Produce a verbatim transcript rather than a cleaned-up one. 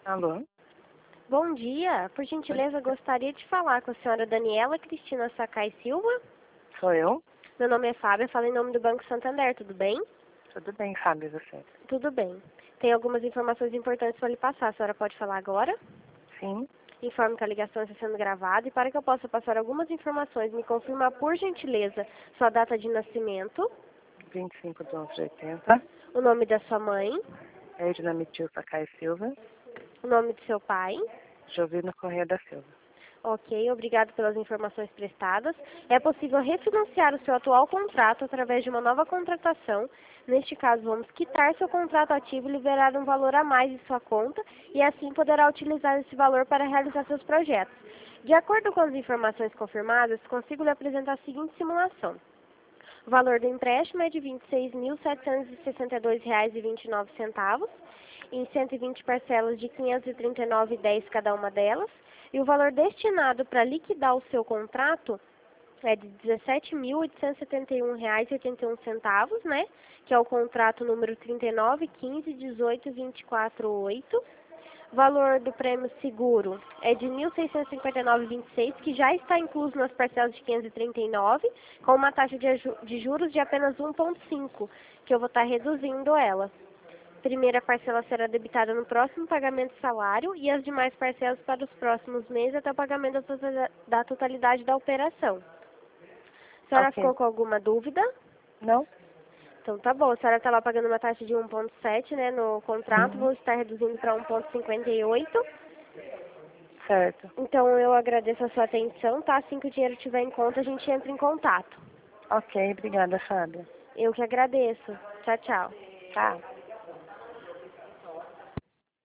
Alô? Bom dia. Por gentileza, gostaria de falar com a senhora Daniela Cristina Sakai Silva. Sou eu? Meu nome é Fábio, eu falo em nome do Banco Santander, tudo bem? Tudo bem, Fábio, e você? Tudo bem. Tem algumas informações importantes para lhe passar. A senhora pode falar agora? Sim. Informo que a ligação está sendo gravada e para que eu possa passar algumas informações, me confirma, por gentileza, sua data de nascimento, vinte e cinco de onze de oitenta. o nome da sua mãe, Edna Mitil Sakai Silva. o nome do seu pai. Jovino Corrêa da Silva. Ok, obrigado pelas informações prestadas. É possível refinanciar o seu atual contrato através de uma nova contratação. Neste caso, vamos quitar seu contrato ativo e liberar um valor a mais em sua conta e assim poderá utilizar esse valor para realizar seus projetos. De acordo com as informações confirmadas, consigo lhe apresentar a seguinte simulação. O valor do empréstimo é de vinte e seis mil setecentos e sessenta e dois reais e vinte e nove centavos, em cento e vinte parcelas de quinhentos e trinta e nove reais e dez cada uma delas, e o valor destinado para liquidar o seu contrato é de dezessete mil oitocentos e setenta e um reais e oitenta e um centavos, né? Que é o contrato número trinta e nove, quinze, dezoito, vinte e quatro, oito. O valor do prêmio seguro é de mil seiscentos e cinquenta e nove reais e vinte e seis, que já está incluso nas parcelas de quinhentos e trinta e nove, com uma taxa de, de juros de apenas um vírgula cinco, que eu vou estar reduzindo ela. Primeira parcela será debitada no próximo pagamento de salário e as demais parcelas para os próximos meses até o pagamento da totalidade da operação. A senhora Ok. ficou com alguma dúvida? Não? Então tá bom, a senhora estava pagando uma taxa de um vírgula sete, né, no contrato, Uhum. vou estar reduzindo para um vírgula cinquenta e oito. Certo. Então eu agradeço a sua atenção, tá? Assim que o dinheiro estiver em conta, a gente entra em contato. Ok, obrigada, Fábio. Eu que agradeço. Tchau, tchau. Tchau.